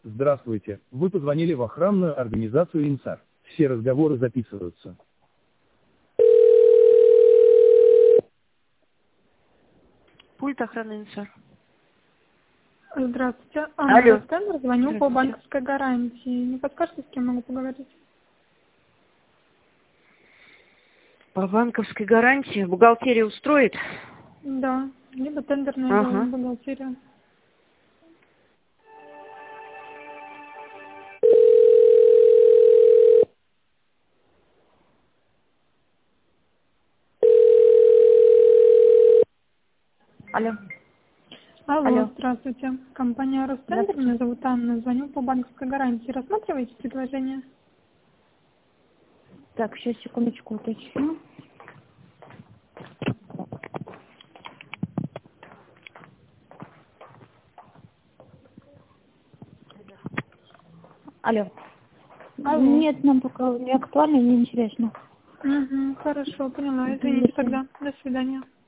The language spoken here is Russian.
Здравствуйте, вы позвонили в охранную организацию «Инсар». Все разговоры записываются. Пульт охраны «Инсар». Здравствуйте. Алло. Тендер, звоню по Здравствуйте. банковской гарантии. Не подскажете, с кем могу поговорить? По банковской гарантии бухгалтерия устроит? Да, либо тендерная Ага. бухгалтерия. Алло. Алло, Алло. здравствуйте. Компания Ростендер, Здравствуйте. меня зовут Анна. Звоню по банковской гарантии. Рассматриваете предложение? Так, сейчас, секундочку, уточню. Алло. Алло. Нет, нам пока не актуально, не интересно. Угу, хорошо, поняла. Извините тогда. До свидания.